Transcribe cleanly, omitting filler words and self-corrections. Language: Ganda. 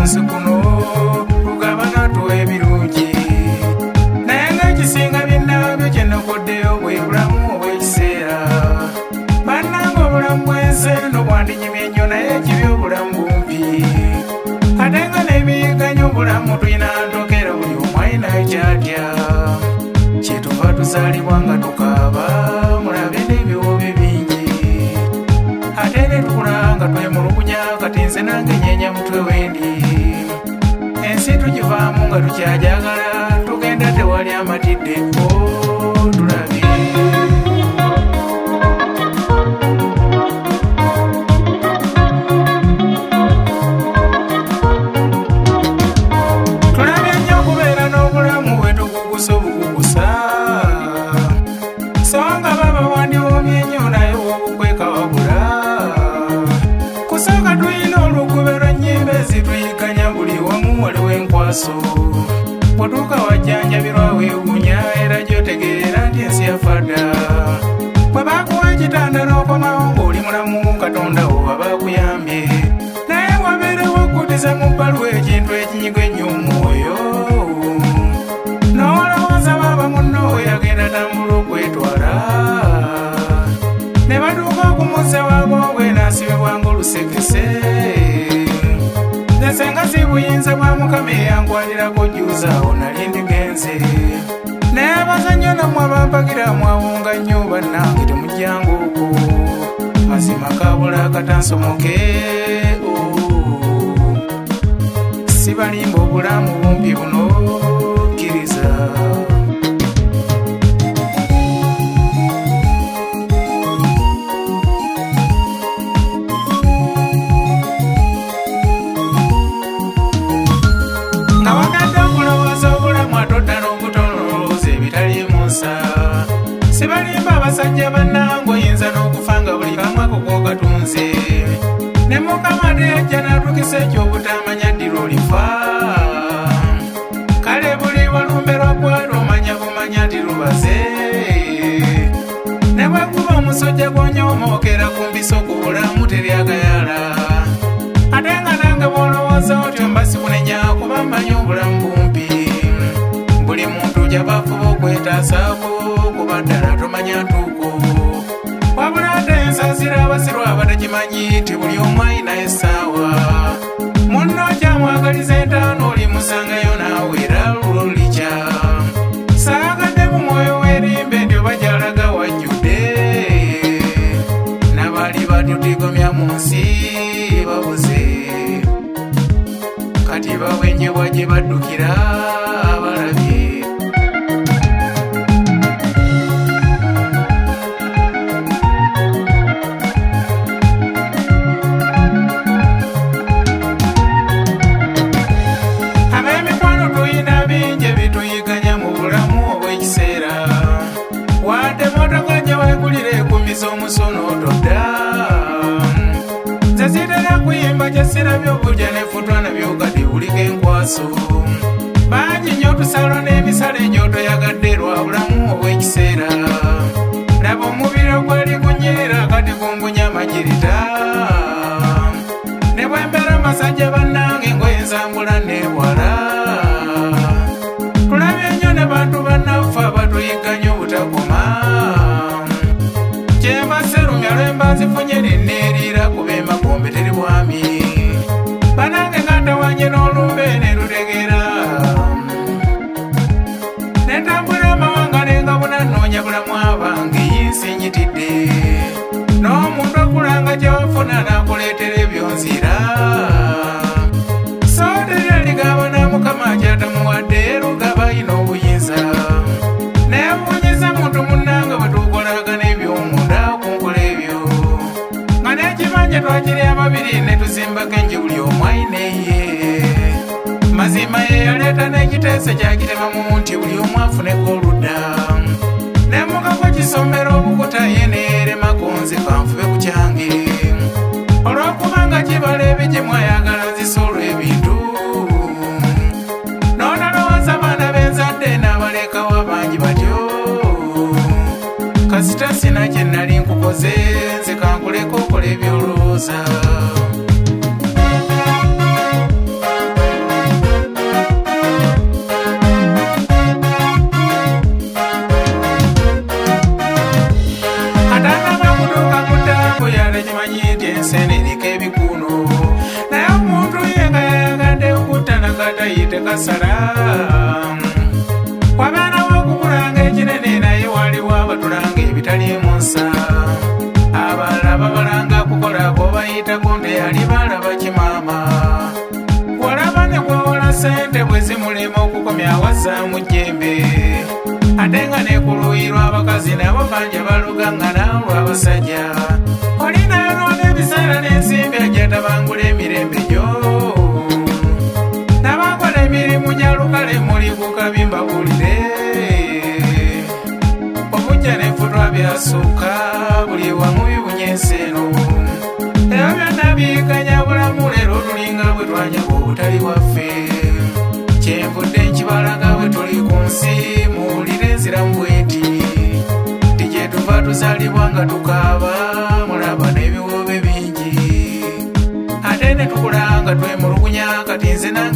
nsi kuno tugabana tuwa ebirungi naye ng'ekisinga byennabyo kye nakoddeyo bwe bulamu obw'ekiseera bannanga obulamu bw'ensi eno bwandinyimye nnyo naye ekibi obulamu bumpi ate nga n'ebiyigganya obulamu tulina ntokera buli omu alinayo kyatya kyetuva tuzaalibwa nga tukaaba mulabe n'ebiwoobe bingi ate ne tukula nga twemulugunya kati nze nange nyeenya mutwe wendi ensi tugivaamu nga tukyajagala tugenda tewali amatidde tulabye tulabye nnyo okubeera n'obulamu bwe tukugusa obukugusa so nga baba wandiwoomye nnyo naye wobukweka wabula kusooka tulina olugube lw'ennyimba ezituyigganya buli wamu waliwo enkwaso bw'otuuka wajjanjabirwa weewuunya era gy'otegeera nti ensi yafadda bwe baakuwa ekitanda n'okomawo ng'oli mulamu katonda wo aba akuyambye naye wabeerewo okutiza mu bbaluwa ekintu ekinyiga ennyo omwoyo n'olowooza baaba munno we yagenda tambula okwetwala ne batuuka okumuzza waabo bwe naasibibwa ng'olusekese nze senga si buyinza bwa mukama eyankwalirako jjuuzaawo nali ndigenze neebaza nnyo nammwe abampagira mwawunga nnyo bannange temujjanga okwo mazima kabula akatansomoke sibalimba obulamu bumpi buno kkiriza nga wagadde okulowooza obulamu atodda n'obutonololooza ebitaliimu nsa sibalimba abasajja bannange oyinza n'okufa nga buli kamwe kokokatunze ne mukama teyajja n'atukisa ekyobutamanya ddira olifa kale buli walumbe lwakwala omanya bumanya nti lubaze ne bwe guba omusojja gw'onyoomookera ku mbiso ku bulamu teryagayala ate nga nange bw'olowooza otyo mba sikunenya kuba mmanyi obulamu bumpi buli muntu gyaba afuba okwetaasaako kuba ddala tomanya ntuuko wabula ate ensasira abasirwa abatakimanyi nti buli omu alina essaawa munno kyamwagaliza entaano olimusangayo naawe era lulo lulikya saagadde mu mwoyo w'erimbe nti oba gyalaga wajjudde n'abaali batutigomya mu nsi babuze kati bawenyebwa gye baddukira abalabye ab'emikwano tuyina bingi ebituyigganya mu bulamu obw'ekiseera wadde motoka gye weegulira ekumiza omusono todda nze sitera kuyimba gye sirabye obulya nefutwa nabyo kati buliko enkwaso bangi nnyo tusalo n'emisala egyotoyagadde lwa bulamu obw'ekiseera laba omubiri ogwali gunyirira kati gumbunya amagirita ne bwe mbeera amasajja bannange engoye enzambula neewala tulabye nnyo ne bantu bannaffe abatuyigganya obutakoma kyemba serumya lwemba nzifunye nenneeriira kuba emakombe teri bwami banange nga ntawanye n'olumbe ne lutegeera nentambula amawanga nengabuna nnoonya bulamu abange yinsinyitidde n'omuntu okulanga gy'ofuna n'akuleetera ebyonzira so teryaligaaba na mukama kyatamuwadde lugaba ayina obuyinza neewuunyiza muntu munnanga bwe tukolagana ebyomunda kunkola ebyo nga n'ekibanja twakiri amabiri ne tuzimbako enje buli omu ayina eye mazima ye yaleeta n'ekiteeso kyakitemamu nti buli omu afuneko oludda nemukako kisomera obukuta ye neeremako nze kanfube ku kyange olw'okubanga kibala ebigimu ayagala nzisa olw'ebintu n'onalowooza abaana b'enzadde n'abalekawo abangi batyo kasita sina kye nali nkukoze nze kankuleko okola ebyolowooza nti ensene eriko ebikuuno naye omuntu yenga yayagadde okuttana katayite kasala wabeerawo okukulanga ekinene naye waliwo abatulanga ebitaliimu nsa abalala babalanga kukolako bayitako ndeyali balaba kimaama walaba ne gwawola sente bwe zimulema okukomya awazaamu jjembe ate nga ne ku luuyi lw'abakazi nabo banja balugaŋŋana lw'abasajja olinayo n'ebiseera n'ensimbi ajatabangula emirembe gyo nabakola emirimu gyalukale muli ku kabimbabulire obujja n'enfutwa byasukka buli wamu bibunya ensi eno ebyo byonna biyiganya bulamu leero tulinga bwe twanyaga obutali bwaffe kyenvudde nkibalaga bwe tuli ku nsi muwulire enziramu bweti ti gye tuva tuzaalibwa nga tukaaba mulaba n'ebiwoobe bingi ate ne tukula nga twemulugunya kati nze